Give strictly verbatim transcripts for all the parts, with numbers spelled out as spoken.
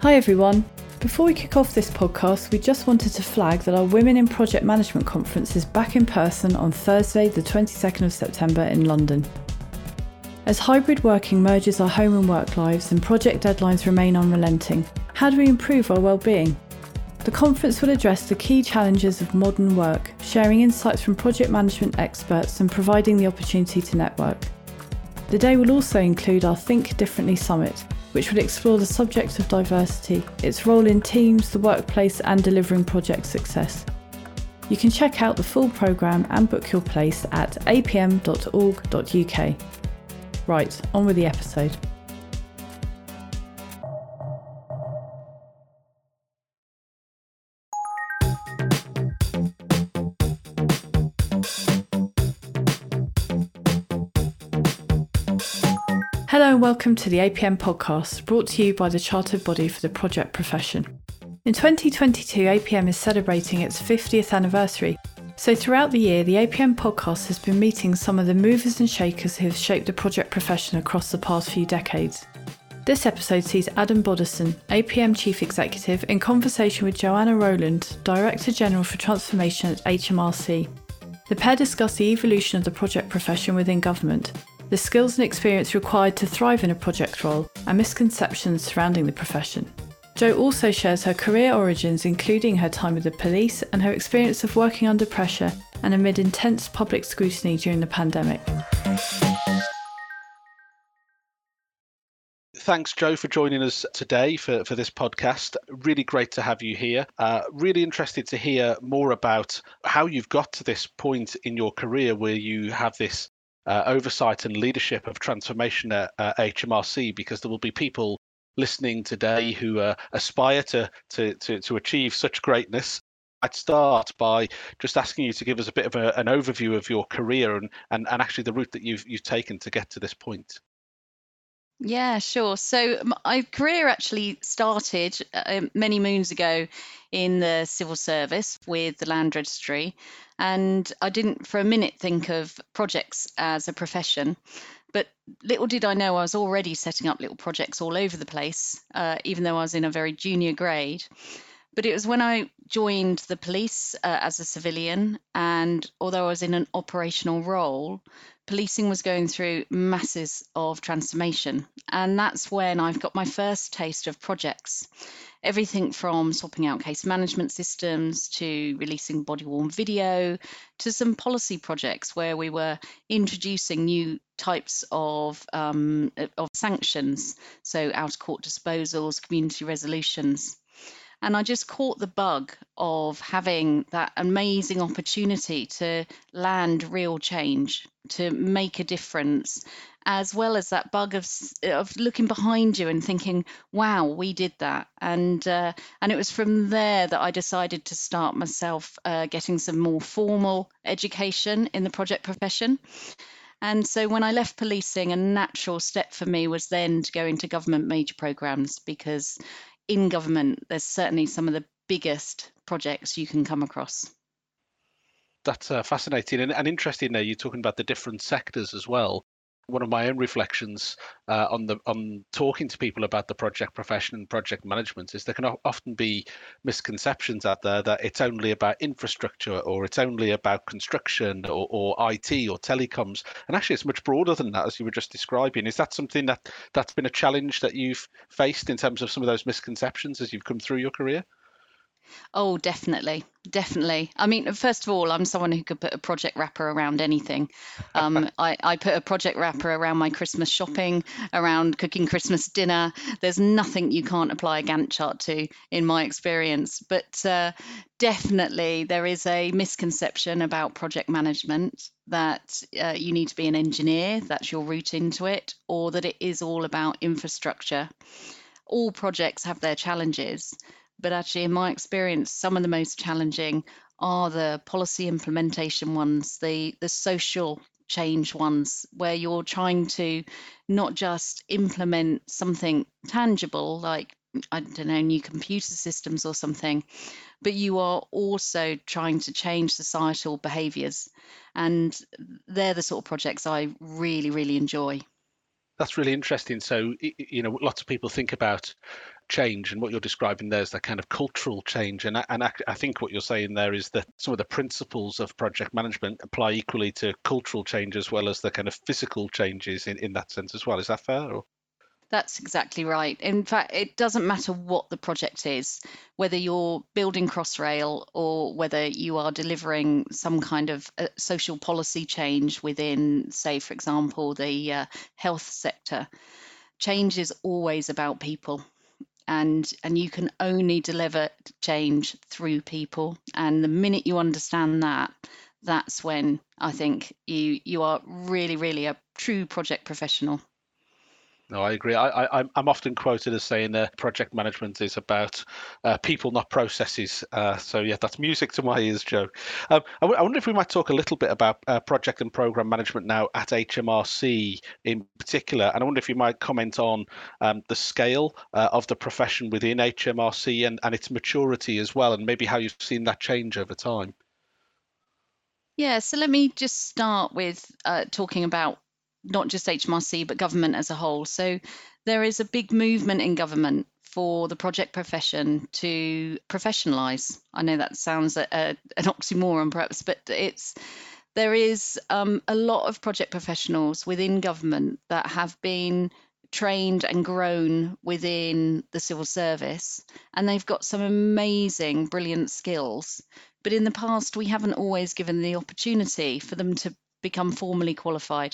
Hi everyone. Before we kick off this podcast, we just wanted to flag that our Women in Project Management conference is back in person on Thursday, the twenty-second of September in London. As hybrid working merges our home and work lives and project deadlines remain unrelenting, how do we improve our well-being? The conference will address the key challenges of modern work, sharing insights from project management experts and providing the opportunity to network. The day will also include our Think Differently Summit, which will explore the subject of diversity, its role in teams, the workplace and delivering project success. You can check out the full programme and book your place at a p m dot org dot u k. Right, on with the episode. Hello and welcome to the A P M podcast, brought to you by the Chartered Body for the Project Profession. In twenty twenty-two, A P M is celebrating its fiftieth anniversary, so throughout the year, the A P M podcast has been meeting some of the movers and shakers who have shaped the project profession across the past few decades. This episode sees Adam Bodison, A P M Chief Executive, in conversation with Joanna Rowland, Director General for Transformation at H M R C. The pair discuss the evolution of the project profession within government, the skills and experience required to thrive in a project role, and misconceptions surrounding the profession. Jo also shares her career origins, including her time with the police and her experience of working under pressure and amid intense public scrutiny during the pandemic. Thanks, Jo, for joining us today for, for this podcast. Really great to have you here. Uh, really interested to hear more about how you've got to this point in your career where you have this Uh, oversight and leadership of transformation at uh, H M R C, because there will be people listening today who uh, aspire to, to to to achieve such greatness. I'd start by just asking you to give us a bit of a, an overview of your career and, and and actually the route that you've you've taken to get to this point. Yeah, sure. So my career actually started uh, many moons ago in the civil service with the Land Registry, and I didn't for a minute think of projects as a profession. But little did I know I was already setting up little projects all over the place, uh, even though I was in a very junior grade. But it was when I joined the police uh, as a civilian, and although I was in an operational role, policing was going through masses of transformation. And that's when I've got my first taste of projects. Everything from swapping out case management systems to releasing body-worn video to some policy projects where we were introducing new types of, um, of sanctions, so out-of-court disposals, community resolutions. And I just caught the bug of having that amazing opportunity to land real change, to make a difference, as well as that bug of of looking behind you and thinking, wow, we did that. And uh, and it was from there that I decided to start myself uh, getting some more formal education in the project profession. And so when I left policing, a natural step for me was then to go into government major programmes, because in government, there's certainly some of the biggest projects you can come across. That's uh, fascinating and, and interesting there. You're talking about the different sectors as well. One of my own reflections uh, on the on talking to people about the project profession and project management is there can often be misconceptions out there that it's only about infrastructure or it's only about construction or, or I T or telecoms. And actually, it's much broader than that, as you were just describing. Is that something that that's been a challenge that you've faced in terms of some of those misconceptions as you've come through your career? Oh, definitely. Definitely. I mean, first of all, I'm someone who could put a project wrapper around anything. Um, I, I put a project wrapper around my Christmas shopping, around cooking Christmas dinner. There's nothing you can't apply a Gantt chart to, in my experience. But uh, definitely there is a misconception about project management that uh, you need to be an engineer, that's your route into it, or that it is all about infrastructure. All projects have their challenges. But actually, in my experience, some of the most challenging are the policy implementation ones, the, the social change ones, where you're trying to not just implement something tangible, like, I don't know, new computer systems or something, but you are also trying to change societal behaviours. And they're the sort of projects I really, really enjoy. That's really interesting. So, you know, lots of people think about change, and what you're describing there is that kind of cultural change. And I, and I, I think what you're saying there is that some of the principles of project management apply equally to cultural change as well as the kind of physical changes in, in that sense as well. Is that fair? Or? That's exactly right. In fact, it doesn't matter what the project is, whether you're building Crossrail or whether you are delivering some kind of uh, social policy change within, say, for example, the uh, health sector. Change is always about people. And, and you can only deliver change through people. And the minute you understand that, that's when I think you you are really, really a true project professional. No, I agree. I, I, I'm often quoted as saying that project management is about uh, people, not processes. Uh, so yeah, that's music to my ears, Joe. Um, I, w- I wonder if we might talk a little bit about uh, project and program management now at H M R C in particular. And I wonder if you might comment on um, the scale uh, of the profession within H M R C and, and its maturity as well, and maybe how you've seen that change over time. Yeah, so let me just start with uh, talking about not just H M R C, but government as a whole. So there is a big movement in government for the project profession to professionalise. I know that sounds a, a, an oxymoron perhaps, but it's there is um, a lot of project professionals within government that have been trained and grown within the civil service, and they've got some amazing, brilliant skills. But in the past, we haven't always given the opportunity for them to become formally qualified.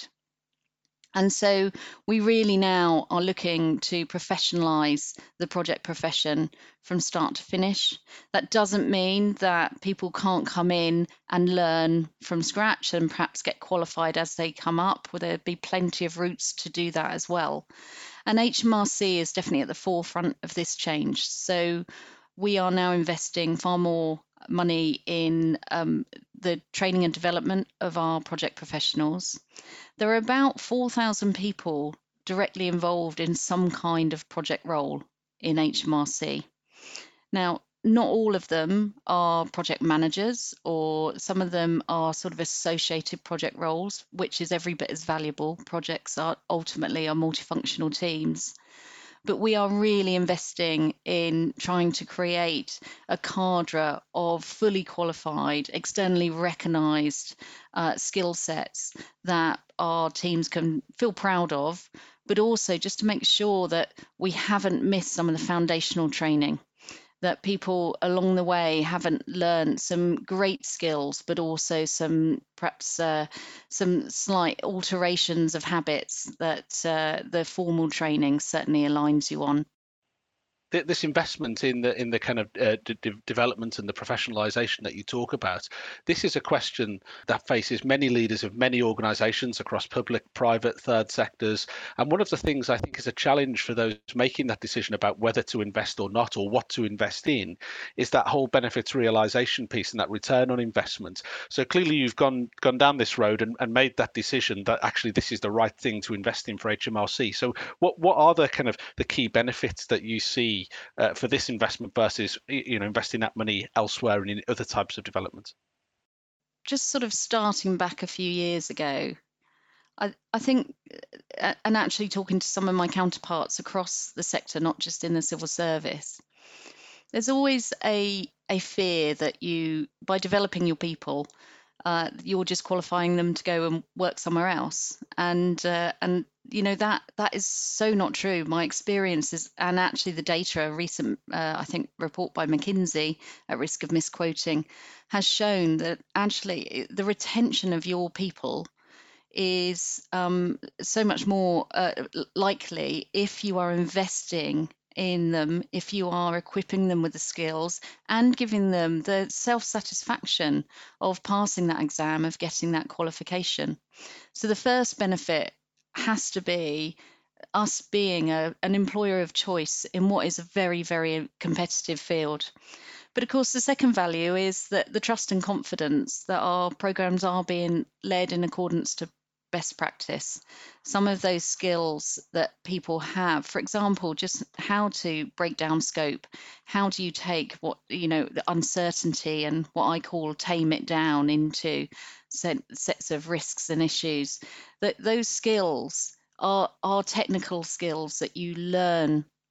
And so we really now are looking to professionalise the project profession from start to finish. That doesn't mean that people can't come in and learn from scratch and perhaps get qualified as they come up. Well, there'd be plenty of routes to do that as well. And H M R C is definitely at the forefront of this change. So we are now investing far more money in um, the training and development of our project professionals. There are about four thousand people directly involved in some kind of project role in H M R C. Now, not all of them are project managers, or some of them are sort of associated project roles, which is every bit as valuable. Projects are ultimately are multifunctional teams. But we are really investing in trying to create a cadre of fully qualified, externally recognised uh, skill sets that our teams can feel proud of, but also just to make sure that we haven't missed some of the foundational training, that people along the way haven't learned some great skills, but also some perhaps uh, some slight alterations of habits that uh, the formal training certainly aligns you on. This investment in the in the kind of uh, de- development and the professionalization that you talk about, this is a question that faces many leaders of many organizations across public, private, third sectors. And one of the things I think is a challenge for those making that decision about whether to invest or not, or what to invest in, is that whole benefits realization piece and that return on investment. So clearly you've gone gone down this road and, and made that decision that actually this is the right thing to invest in for H M R C. So what what are the kind of the key benefits that you see Uh, for this investment versus you know investing that money elsewhere and in other types of development? Just sort of starting back a few years ago, I, I think, uh, and actually talking to some of my counterparts across the sector, not just in the civil service, there's always a a fear that you, by developing your people, uh, you're just qualifying them to go and work somewhere else, and uh, and you know that that is so not true. My experience is, and actually the data, a recent uh, I think report by McKinsey, at risk of misquoting, has shown that actually the retention of your people is um, so much more uh, likely if you are investing in them, if you are equipping them with the skills and giving them the self-satisfaction of passing that exam, of getting that qualification. So the first benefit has to be us being a, an employer of choice in what is a very, very competitive field. But of course, the second value is that the trust and confidence that our programs are being led in accordance to best practice. Some of those skills that people have, for example, just how to break down scope, how do you take what, you know, the uncertainty and what I call tame it down into set, sets of risks and issues, that those skills are, are technical skills that you learn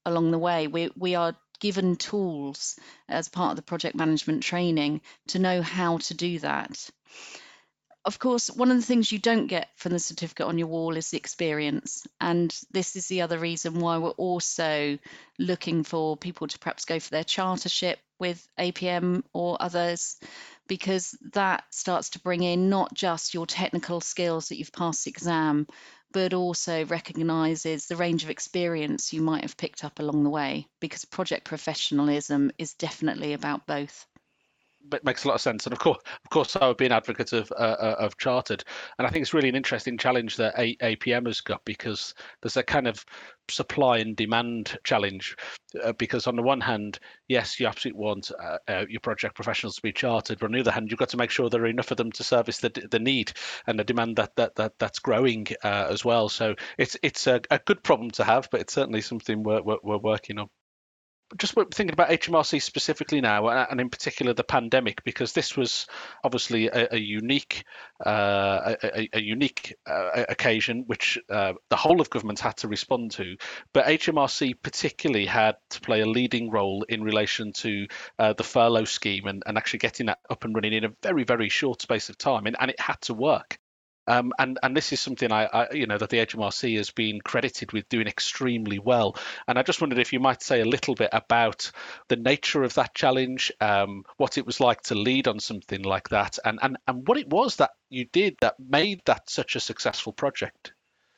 along the way. We, we are given tools as part of the project management training to know how to do that. Of course, one of the things you don't get from the certificate on your wall is the experience. And this is the other reason why we're also looking for people to perhaps go for their chartership with A P M or others, because that starts to bring in not just your technical skills that you've passed the exam, but also recognises the range of experience you might have picked up along the way, because project professionalism is definitely about both. But makes a lot of sense, and of course, of course, I would be an advocate of uh, of chartered, and I think it's really an interesting challenge that A- APM has got, because there's a kind of supply and demand challenge. Uh, because on the one hand, yes, you absolutely want uh, uh, your project professionals to be chartered, but on the other hand, you've got to make sure there are enough of them to service the the need and the demand that that, that that's growing uh, as well. So it's it's a, a good problem to have, but it's certainly something we're we're, we're working on. Just thinking about H M R C specifically now, and in particular the pandemic, because this was obviously a, a unique, uh, a, a unique uh, occasion which uh, the whole of government had to respond to. But H M R C particularly had to play a leading role in relation to uh, the furlough scheme and, and actually getting that up and running in a very, very short space of time, and, and it had to work. Um, and and this is something I, I you know that the H M R C has been credited with doing extremely well. And I just wondered if you might say a little bit about the nature of that challenge, um, what it was like to lead on something like that, and and and what it was that you did that made that such a successful project.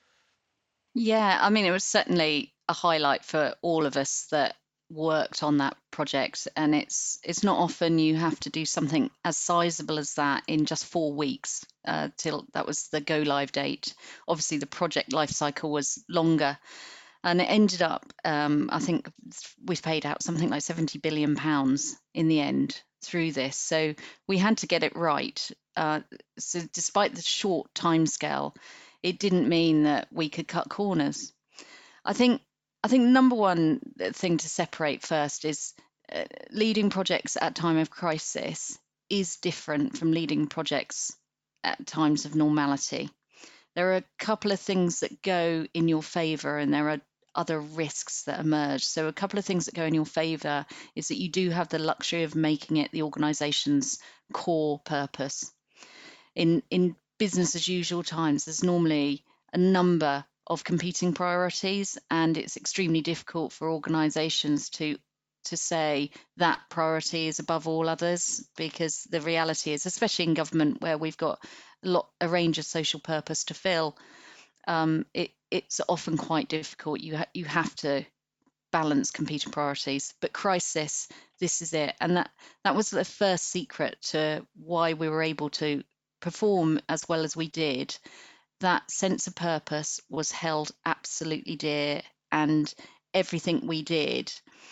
Yeah, I mean, it was certainly a highlight for all of us that worked on that project, and it's it's not often you have to do something as sizable as that in just four weeks uh, till that was the go live date. Obviously, the project life cycle was longer, and it ended up, um, I think we've paid out something like seventy billion pounds in the end through this. So we had to get it right. Uh, so despite the short timescale, it didn't mean that we could cut corners. I think I think number one thing to separate first is uh, leading projects at time of crisis is different from leading projects at times of normality. There are a couple of things that go in your favor, and there are other risks that emerge. So a couple of things that go in your favor is that you do have the luxury of making it the organization's core purpose. In in business as usual times, there's normally a number of competing priorities, and it's extremely difficult for organizations to to say that priority is above all others, because the reality is, especially in government where we've got a lot a range of social purpose to fill, um, it it's often quite difficult. You ha- you have to balance competing priorities. But crisis, this is it, and that that was the first secret to why we were able to perform as well as we did. That sense of purpose was held absolutely dear, and everything we did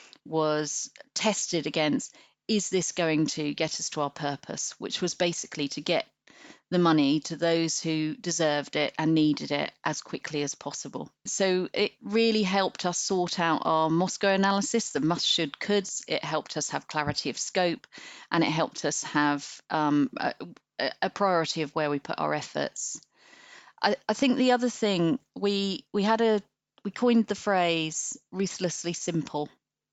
was tested against, is this going to get us to our purpose, which was basically to get the money to those who deserved it and needed it as quickly as possible. So it really helped us sort out our Moscow analysis, the must, should, coulds. It helped us have clarity of scope, and it helped us have um, a, a priority of where we put our efforts. I, I think the other thing, we we had a we coined the phrase ruthlessly simple.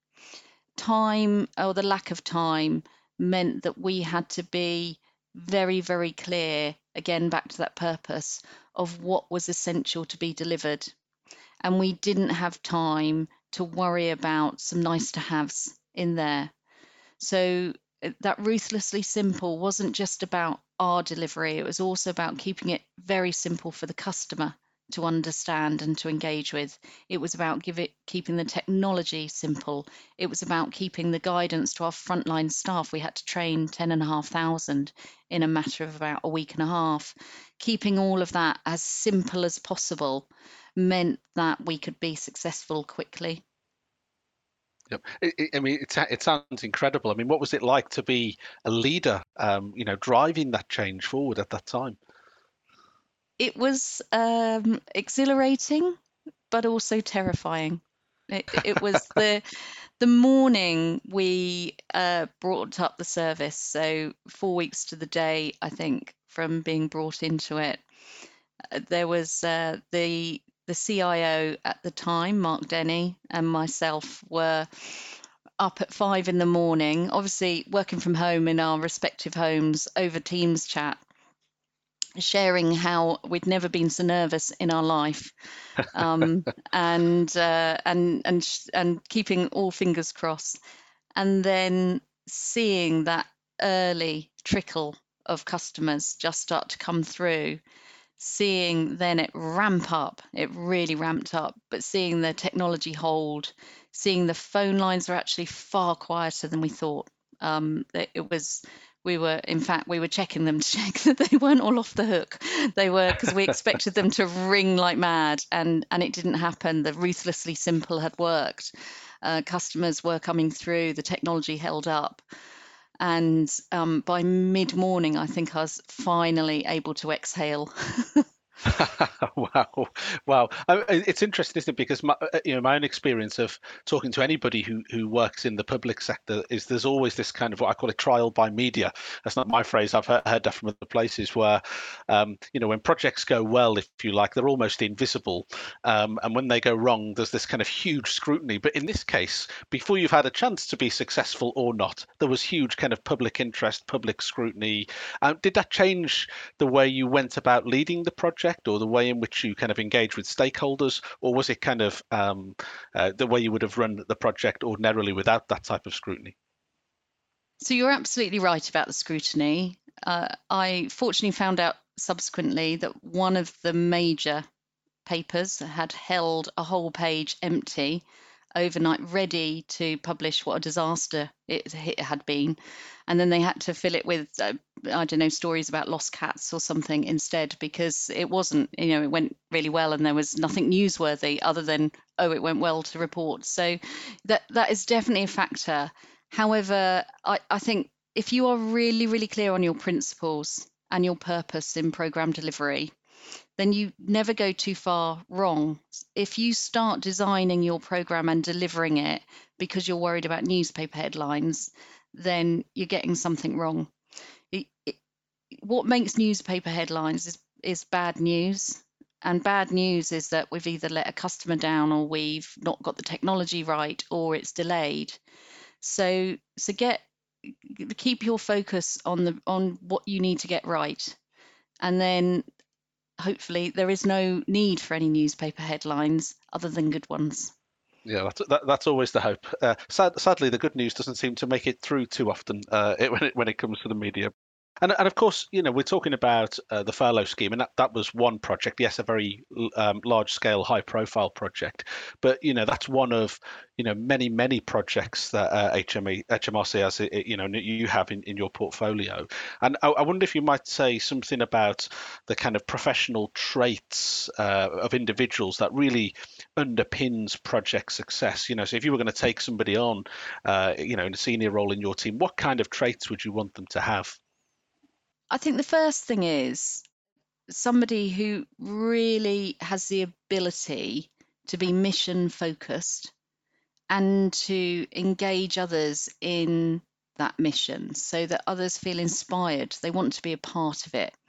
Time, or the lack of time, meant that we had to be very, very clear, again back to that purpose of what was essential to be delivered. And we didn't have time to worry about some nice to haves in there. So that ruthlessly simple wasn't just about our delivery, it was also about keeping it very simple for the customer to understand and to engage with. It was about give it, keeping the technology simple. It was about keeping the guidance to our frontline staff. We had to train ten and a half thousand in a matter of about a week and a half. Keeping all of that as simple as possible meant that we could be successful quickly. Yep. It, it, I mean, it, it sounds incredible. I mean, what was it like to be a leader, um, you know, driving that change forward at that time? It was um, exhilarating, but also terrifying. It, it was the the morning we uh, brought up the service, so four weeks to the day, I think, from being brought into it. There was uh, the the C I O at the time, Mark Denny, and myself were up at five in the morning, obviously working from home in our respective homes over Teams chat, sharing how we'd never been so nervous in our life, um, and uh, and and and keeping all fingers crossed, and then seeing that early trickle of customers just start to come through, seeing then it ramp up, it really ramped up, but seeing the technology hold, seeing the phone lines are actually far quieter than we thought. Um, it, it was, we were, in fact, we were checking them to check that they weren't all off the hook. They were, because we expected them to ring like mad, and and it didn't happen. The ruthlessly simple had worked. Uh, customers were coming through, the technology held up. And um, by mid-morning, I think I was finally able to exhale. Wow, wow! I- It's interesting, isn't it? Because my, uh, you know, my own experience of talking to anybody who who works in the public sector is there's always this kind of what I call a trial by media. That's not my phrase. I've heard, heard that from other places where, um, you know, when projects go well, if you like, they're almost invisible, um, and when they go wrong, there's this kind of huge scrutiny. But in this case, before you've had a chance to be successful or not, there was huge kind of public interest, public scrutiny. Um, did that change the way you went about leading the project, or the way in which you kind of engage with stakeholders, or was it kind of um, uh, the way you would have run the project ordinarily without that type of scrutiny? So you're absolutely right about the scrutiny. Uh, I fortunately found out subsequently that one of the major papers had held a whole page empty overnight, ready to publish what a disaster it, it had been. And then they had to fill it with, uh, I don't know, stories about lost cats or something instead, because it wasn't, you know, it went really well and there was nothing newsworthy other than, oh, it went well to report. So that that is definitely a factor. However, I, I think if you are really, really clear on your principles and your purpose in program delivery, then you never go too far wrong. If you start designing your program and delivering it because you're worried about newspaper headlines, then you're getting something wrong. It, it, what makes newspaper headlines is, is bad news. And bad news is that we've either let a customer down, or we've not got the technology right, or it's delayed. So, so get keep your focus on the on what you need to get right, and then hopefully there is no need for any newspaper headlines other than good ones. Yeah, that's that, that's always the hope. Uh, sad, sadly, the good news doesn't seem to make it through too often uh, it, when it when it comes to the media. And, and of course, you know, we're talking about uh, the furlough scheme, and that, that was one project. Yes, a very um, large-scale, high-profile project, but you know, that's one of you know many many projects that uh, H M E, H M R C has, you know, you have in, in your portfolio. And I, I wonder if you might say something about the kind of professional traits uh, of individuals that really underpins project success. You know, so if you were going to take somebody on, uh, you know, in a senior role in your team, what kind of traits would you want them to have? I think the first thing is somebody who really has the ability to be mission focused and to engage others in that mission so that others feel inspired. They want to be a part of it.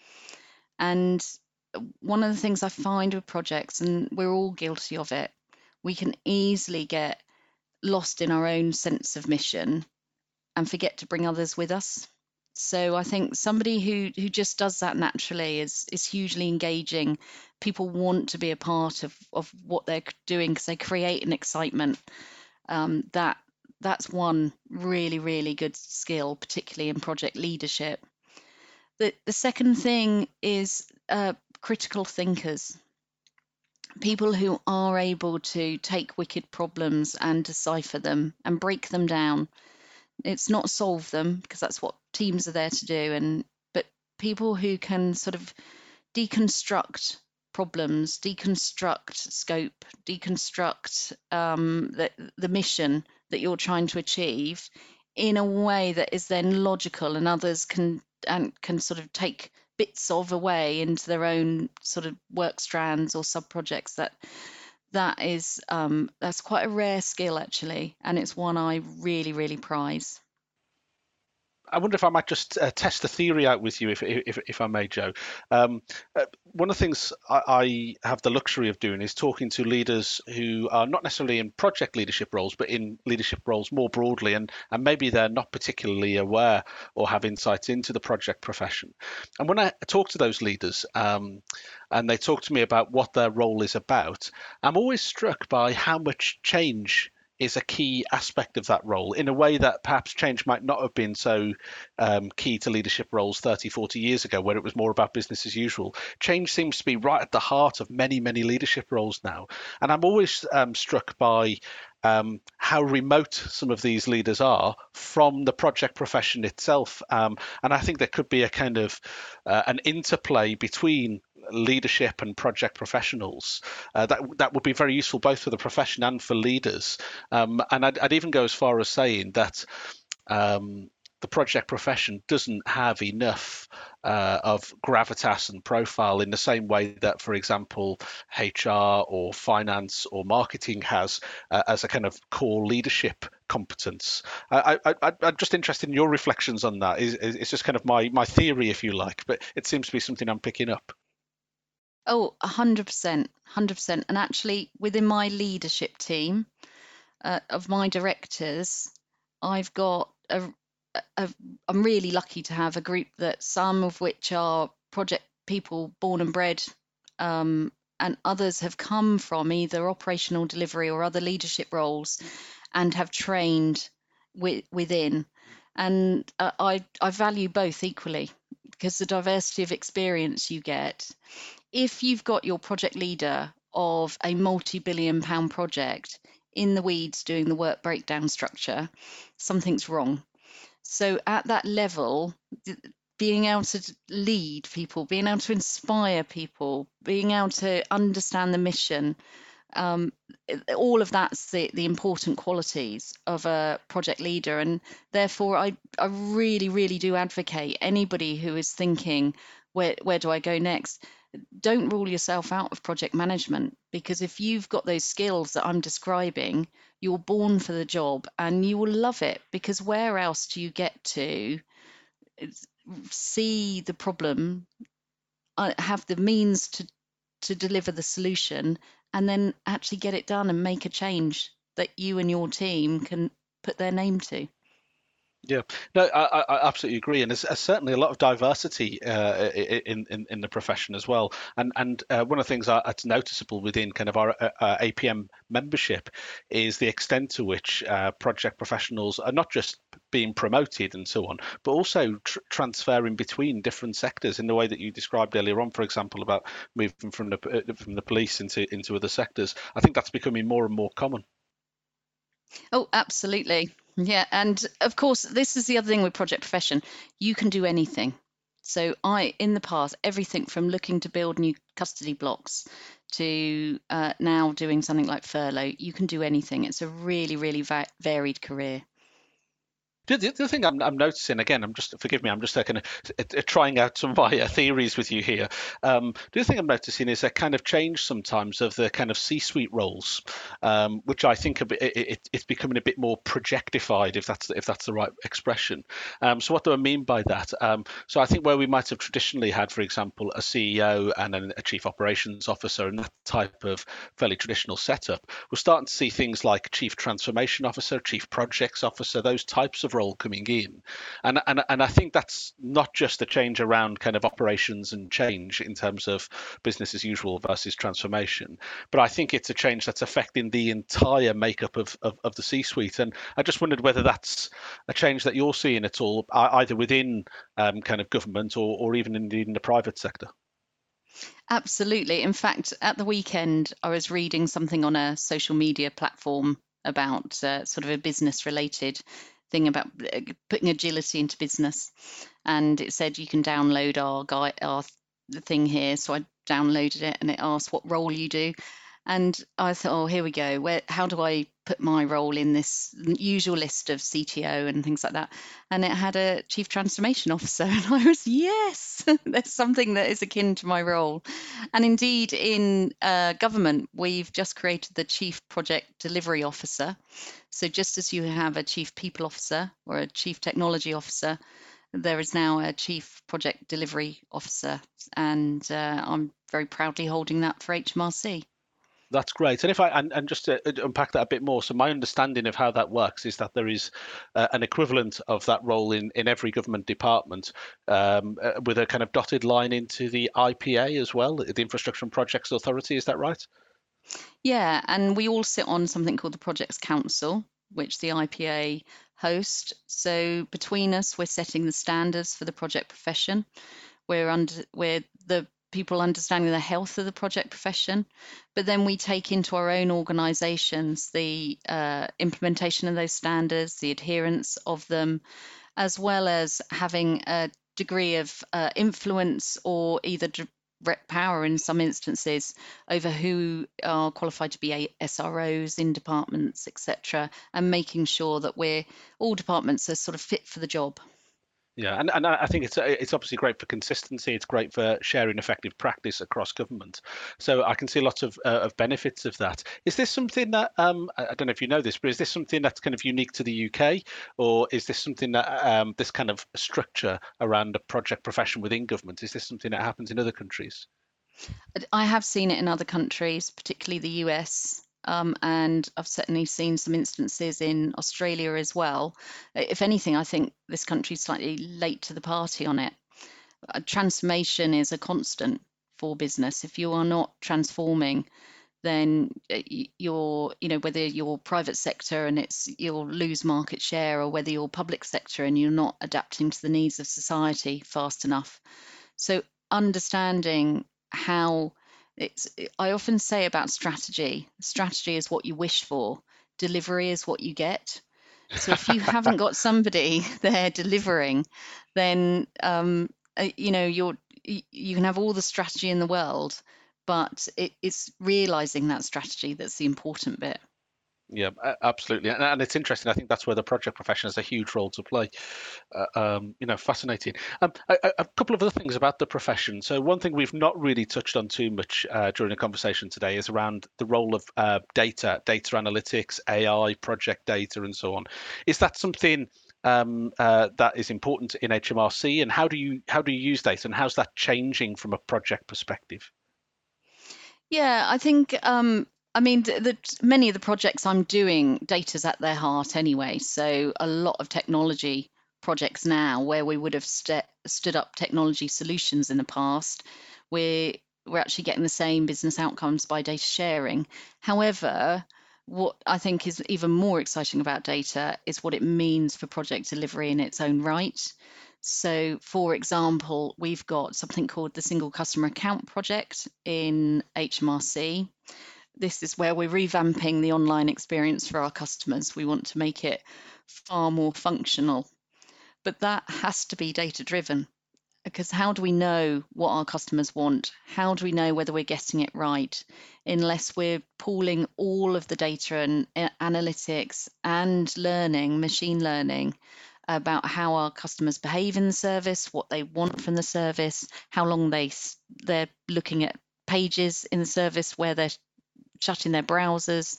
And one of the things I find with projects, and we're all guilty of it, we can easily get lost in our own sense of mission and forget to bring others with us. So I think somebody who who just does that naturally is is hugely engaging. People want to be a part of of what they're doing because they create an excitement. Um, that that's one really really good skill, particularly in project leadership. The the second thing is uh, critical thinkers. People who are able to take wicked problems and decipher them and break them down. It's not solve them, because that's what teams are there to do, and but people who can sort of deconstruct problems, deconstruct scope, deconstruct um, the, the mission that you're trying to achieve in a way that is then logical, and others can and can sort of take bits of away into their own sort of work strands or sub projects. That that is um, that's quite a rare skill actually, and it's one I really really prize. I wonder if I might just uh, test the theory out with you, if if, if I may, Joe. Um, uh, one of the things I, I have the luxury of doing is talking to leaders who are not necessarily in project leadership roles, but in leadership roles more broadly, and and maybe they're not particularly aware or have insights into the project profession. And when I talk to those leaders, um, and they talk to me about what their role is about, I'm always struck by how much change is a key aspect of that role in a way that perhaps change might not have been so um, key to leadership roles thirty, forty years ago, where it was more about business as usual. Change seems to be right at the heart of many, many leadership roles now. And I'm always um, struck by um, how remote some of these leaders are from the project profession itself. Um, and I think there could be a kind of uh, an interplay between leadership and project professionals uh, that that would be very useful both for the profession and for leaders. Um, and I'd, I'd even go as far as saying that um, the project profession doesn't have enough uh, of gravitas and profile in the same way that, for example, H R or finance or marketing has uh, as a kind of core leadership competence. I, I, I, I'm just interested in your reflections on that. It's, it's just kind of my my theory, if you like, but it seems to be something I'm picking up. Oh, one hundred percent, one hundred percent. And actually, within my leadership team uh, of my directors, I've got a, a, I'm really lucky to have a group that some of which are project people born and bred, um, and others have come from either operational delivery or other leadership roles and have trained with, within. And uh, I, I value both equally, because the diversity of experience you get. If you've got your project leader of a multi-billion pound project in the weeds doing the work breakdown structure, something's wrong. So at that level, being able to lead people, being able to inspire people, being able to understand the mission, um, all of that's the, the important qualities of a project leader. And therefore, I, I really, really do advocate anybody who is thinking, where, where do I go next? Don't rule yourself out of project management, because if you've got those skills that I'm describing, you're born for the job and you will love it, because where else do you get to see the problem, have the means to to deliver the solution, and then actually get it done and make a change that you and your team can put their name to? Yeah, no, I, I absolutely agree, and there's, there's certainly a lot of diversity uh, in, in in the profession as well. And and uh, one of the things that's noticeable within kind of our uh, A P M membership is the extent to which uh, project professionals are not just being promoted and so on, but also tr- transferring between different sectors in the way that you described earlier on, for example, about moving from the uh, from the police into into other sectors. I think that's becoming more and more common. Oh, absolutely. Yeah. And of course, this is the other thing with project profession. You can do anything. So I, in the past, everything from looking to build new custody blocks to uh, now doing something like furlough, you can do anything. It's a really, really va- varied career. The, the, the thing I'm, I'm noticing, again, I'm just, forgive me, I'm just uh, kind of uh, trying out some of my uh, theories with you here. Um, the other thing I'm noticing is a kind of change sometimes of the kind of C-suite roles, um, which I think a bit, it, it, it's becoming a bit more projectified, if that's if that's the right expression. Um, so what do I mean by that? Um, so I think where we might have traditionally had, for example, a C E O and then a chief operations officer and that type of fairly traditional setup, we're starting to see things like chief transformation officer, chief projects officer, those types of role coming in, and and and I think that's not just a change around kind of operations and change in terms of business as usual versus transformation, but I think it's a change that's affecting the entire makeup of of, of the C-suite. And I just wondered whether that's a change that you're seeing at all, either within um, kind of government or or even indeed in the private sector. Absolutely. In fact, at the weekend, I was reading something on a social media platform about uh, sort of a business related thing about putting agility into business, and it said you can download our guide, our the thing here. So I downloaded it, and it asked what role you do, and I thought, oh, here we go. Where? How do I put my role in this usual list of C T O and things like that, and it had a chief transformation officer, and I was, yes, there's something that is akin to my role. And indeed, in uh, government, we've just created the chief project delivery officer. So just as you have a chief people officer or a chief technology officer, there is now a chief project delivery officer, and uh, I'm very proudly holding that for H M R C. That's great. And if I and, and just to unpack that a bit more, so my understanding of how that works is that there is uh, an equivalent of that role in, in every government department, um, uh, with a kind of dotted line into the I P A as well, the Infrastructure and Projects Authority. Is that right? Yeah, and we all sit on something called the Projects Council, which the I P A host. So between us, we're setting the standards for the project profession. We're under we're the people understanding the health of the project profession, but then we take into our own organisations the uh, implementation of those standards, the adherence of them, as well as having a degree of uh, influence or either direct power in some instances over who are qualified to be S R Os in departments, et cetera, and making sure that we're all departments are sort of fit for the job. Yeah, and, and I think it's it's obviously great for consistency. It's great for sharing effective practice across government. So I can see lots of uh, of benefits of that. Is this something that um, I don't know if you know this, but is this something that's kind of unique to the U K, or is this something that um, this kind of structure around a project profession within government, is this something that happens in other countries? I have seen it in other countries, particularly the U S. Um, and I've certainly seen some instances in Australia as well. If anything, I think this country's slightly late to the party on it. Uh, transformation is a constant for business. If you are not transforming, then you're, you know, whether you're private sector and it's you'll lose market share, or whether you're public sector and you're not adapting to the needs of society fast enough. So understanding how it's, I often say about strategy, strategy is what you wish for, delivery is what you get. So if you haven't got somebody there delivering, then um, you know you're you can have all the strategy in the world, but it, it's realizing that strategy that's the important bit. Yeah, absolutely, and, and it's interesting. I think that's where the project profession has a huge role to play. Uh, um, you know, fascinating. Um, a, a couple of other things about the profession. So one thing we've not really touched on too much uh, during the conversation today is around the role of uh, data, data analytics, A I, project data, and so on. Is that something um, uh, that is important in H M R C, and how do you how do you use data, and how's that changing from a project perspective? Yeah, I think. Um, I mean, the, the, many of the projects I'm doing, data's at their heart anyway. So a lot of technology projects now, where we would have st- stood up technology solutions in the past, we're we're actually getting the same business outcomes by data sharing. However, what I think is even more exciting about data is what it means for project delivery in its own right. So, for example, we've got something called the Single Customer Account Project in H M R C. This is where we're revamping the online experience for our customers. We want to make it far more functional, but that has to be data driven, because how do we know what our customers want? How do we know whether we're getting it right unless we're pooling all of the data and analytics and learning, machine learning, about how our customers behave in the service, what they want from the service, how long they they're looking at pages in the service, where they're shutting their browsers,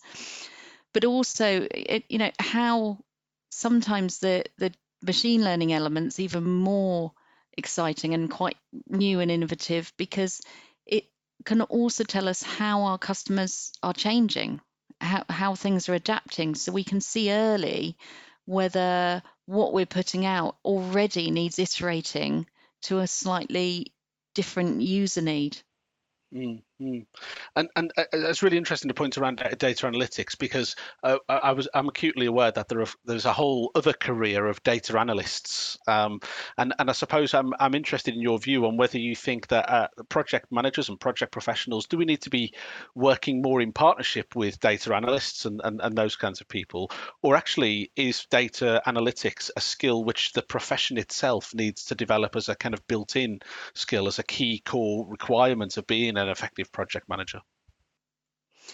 but also it, you know how sometimes the the machine learning elements even more exciting and quite new and innovative, because it can also tell us how our customers are changing, how, how things are adapting, so we can see early whether what we're putting out already needs iterating to a slightly different user need. Mm-hmm. And and uh, it's really interesting to point around data analytics, because uh, I was I'm acutely aware that there are there's a whole other career of data analysts, um, and and I suppose I'm I'm interested in your view on whether you think that uh, project managers and project professionals, do we need to be working more in partnership with data analysts and, and, and those kinds of people, or actually is data analytics a skill which the profession itself needs to develop as a kind of built-in skill, as a key core requirement of being an effective project manager?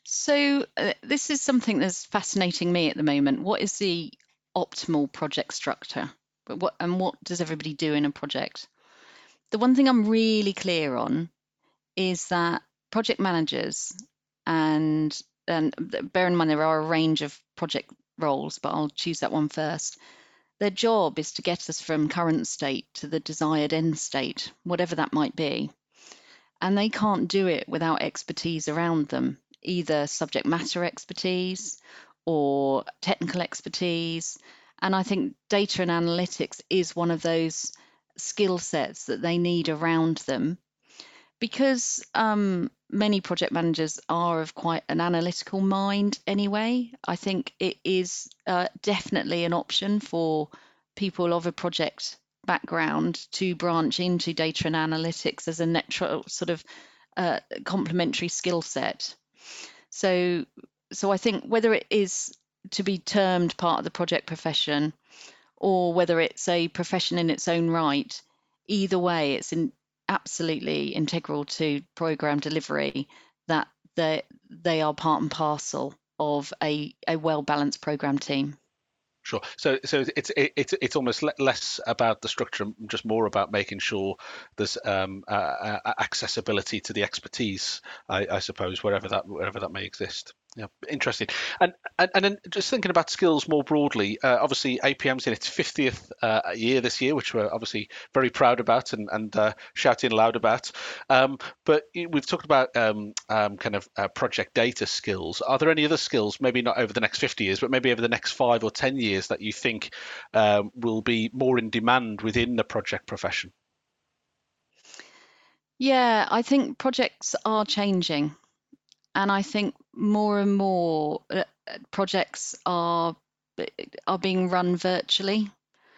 So uh, this is something that's fascinating me at the moment. What is the optimal project structure? But what and what does everybody do in a project? The one thing I'm really clear on is that project managers and and bear in mind there are a range of project roles, but I'll choose that one first. Their job is to get us from current state to the desired end state, whatever that might be. And they can't do it without expertise around them, either subject matter expertise or technical expertise. And I think data and analytics is one of those skill sets that they need around them. Because um, many project managers are of quite an analytical mind anyway, I think it is uh, definitely an option for people of a project background to branch into data and analytics as a natural sort of uh, complementary skill set. So, so I think whether it is to be termed part of the project profession or whether it's a profession in its own right, either way, it's in, absolutely integral to program delivery that they they are part and parcel of a, a well-balanced program team. Sure. So, so it's it's it's almost less about the structure, just more about making sure there's um, uh, accessibility to the expertise, I, I suppose, wherever that wherever that may exist. Yeah, interesting. And, and and then just thinking about skills more broadly, uh, obviously A P M's in its fiftieth uh, year this year, which we're obviously very proud about and and uh, shouting loud about. Um, but we've talked about um, um, kind of uh, project data skills. Are there any other skills, maybe not over the next fifty years, but maybe over the next five or ten years, that you think um, will be more in demand within the project profession? Yeah, I think projects are changing. And I think more and more uh, projects are are being run virtually,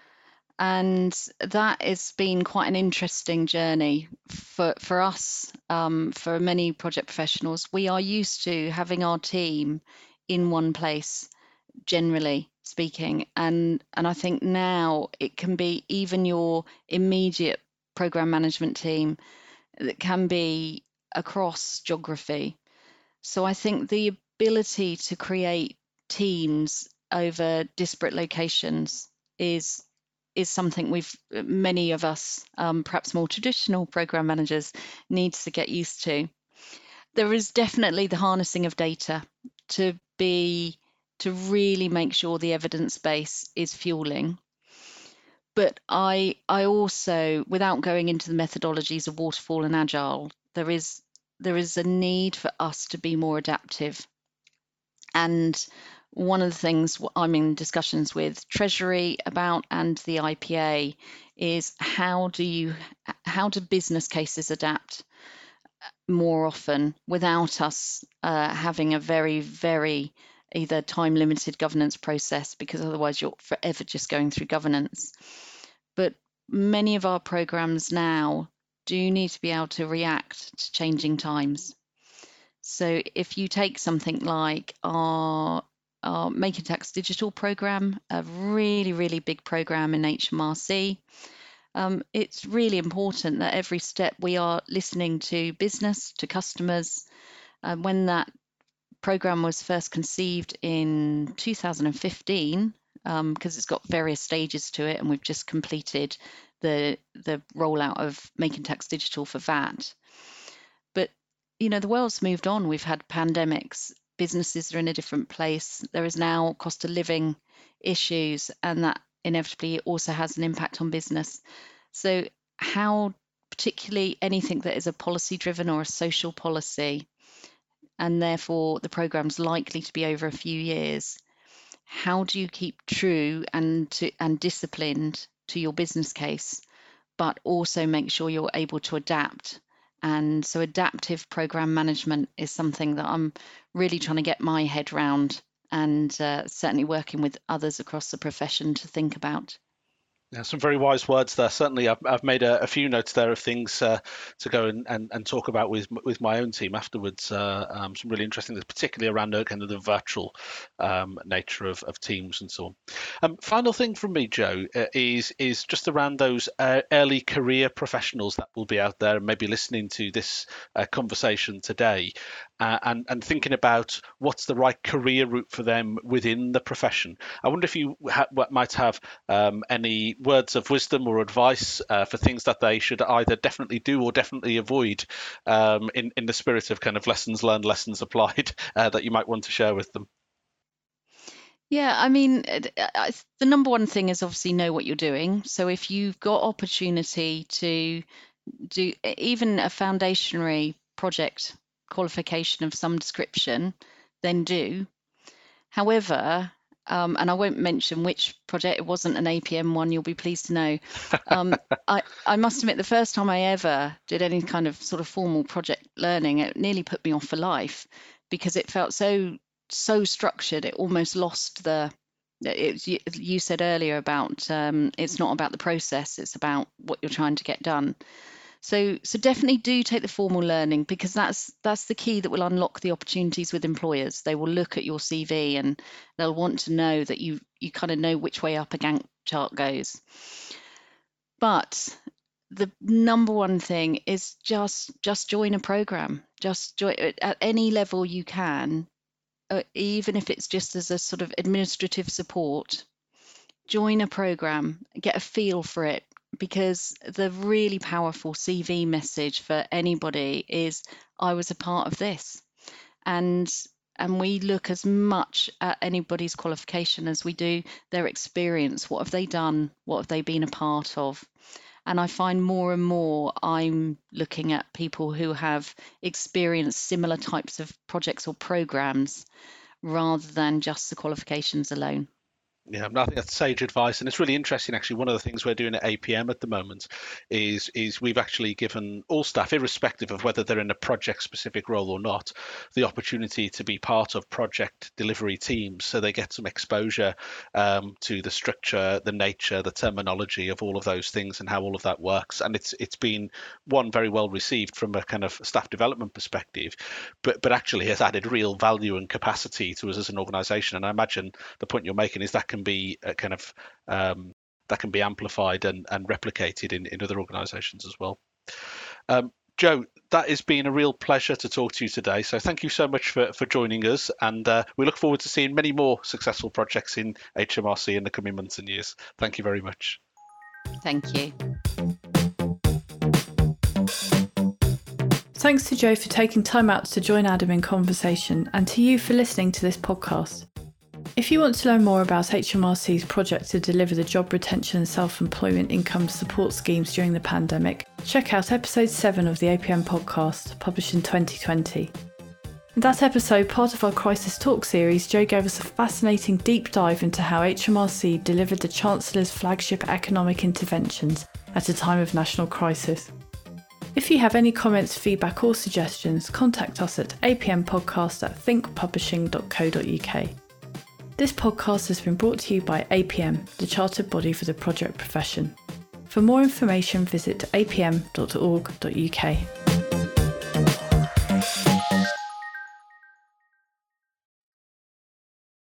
and that has been quite an interesting journey for for us. Um, for many project professionals, we are used to having our team in one place, generally speaking, and and I think now it can be even your immediate program management team that can be across geography. So I think the ability to create teams over disparate locations is is something we've many of us, um, perhaps more traditional program managers, needs to get used to. There is definitely the harnessing of data to be to really make sure the evidence base is fueling. But I I also, without going into the methodologies of waterfall and agile, there is there is a need for us to be more adaptive. And one of the things I'm in discussions with Treasury about and the I P A is how do you how do business cases adapt more often without us uh, having a very, very either time limited governance process, because otherwise you're forever just going through governance. But many of our programs now do need to be able to react to changing times. So if you take something like our, our Making Tax Digital program, a really, really big program in H M R C, um, it's really important that every step we are listening to business, to customers. Uh, when that program was first conceived in two thousand fifteen, because um, it's got various stages to it, and we've just completed the the rollout of Making Tax Digital for V A T. But you know, the world's moved on. We've had pandemics. Businesses are in a different place. There is now cost of living issues, and that inevitably also has an impact on business. So how, particularly anything that is a policy driven or a social policy, and therefore the program's likely to be over a few years, how do you keep true and to, and disciplined to your business case, but also make sure you're able to adapt? And so adaptive program management is something that I'm really trying to get my head round, and uh, certainly working with others across the profession to think about. Yeah, some very wise words there. Certainly, I've, I've made a, a few notes there of things uh, to go and, and, and talk about with with my own team afterwards. Uh, um, some really interesting things, particularly around the kind of the virtual um, nature of, of teams and so on. Um, final thing from me, Joe, uh, is is just around those uh, early career professionals that will be out there and maybe listening to this uh, conversation today, uh, and and thinking about what's the right career route for them within the profession. I wonder if you ha- might have um, any words of wisdom or advice uh, for things that they should either definitely do or definitely avoid, um, in, in the spirit of kind of lessons learned, lessons applied, uh, that you might want to share with them. Yeah, I mean, the number one thing is obviously know what you're doing. So if you've got opportunity to do even a foundationary project qualification of some description, then do. However, Um, and I won't mention which project, it wasn't an A P M one, you'll be pleased to know. Um, I, I must admit, the first time I ever did any kind of sort of formal project learning, it nearly put me off for life because it felt so, so structured. It almost lost the, it, you, you said earlier about um, it's not about the process, it's about what you're trying to get done. So, so definitely do take the formal learning, because that's that's the key that will unlock the opportunities with employers. They will look at your C V and they'll want to know that you you kind of know which way up a Gantt chart goes. But the number one thing is just just join a program. Just join at any level you can, uh, even if it's just as a sort of administrative support. Join a program, get a feel for it. Because the really powerful C V message for anybody is, I was a part of this. And and we look as much at anybody's qualification as we do their experience. What have they done? What have they been a part of? And I find more and more I'm looking at people who have experienced similar types of projects or programs rather than just the qualifications alone. Yeah, I think that's sage advice, and it's really interesting. Actually, one of the things we're doing at A P M at the moment is is we've actually given all staff, irrespective of whether they're in a project-specific role or not, the opportunity to be part of project delivery teams, so they get some exposure um, to the structure, the nature, the terminology of all of those things, and how all of that works. And it's it's been one very well received from a kind of staff development perspective, but but actually has added real value and capacity to us as an organisation. And I imagine the point you're making is that can be a kind of um, that can be amplified and, and replicated in, in other organisations as well. Um, Joe, that has been a real pleasure to talk to you today. So thank you so much for, for joining us, and uh, we look forward to seeing many more successful projects in H M R C in the coming months and years. Thank you very much. Thank you. Thanks to Joe for taking time out to join Adam in conversation, and to you for listening to this podcast. If you want to learn more about H M R C's project to deliver the job retention and self-employment income support schemes during the pandemic, check out episode seven of the A P M podcast, published in twenty twenty. In that episode, part of our Crisis Talk series, Joe gave us a fascinating deep dive into how H M R C delivered the Chancellor's flagship economic interventions at a time of national crisis. If you have any comments, feedback or suggestions, contact us at apmpodcast at think publishing dot co dot uk. This podcast has been brought to you by A P M, the chartered body for the project profession. For more information, visit a p m dot org dot u k.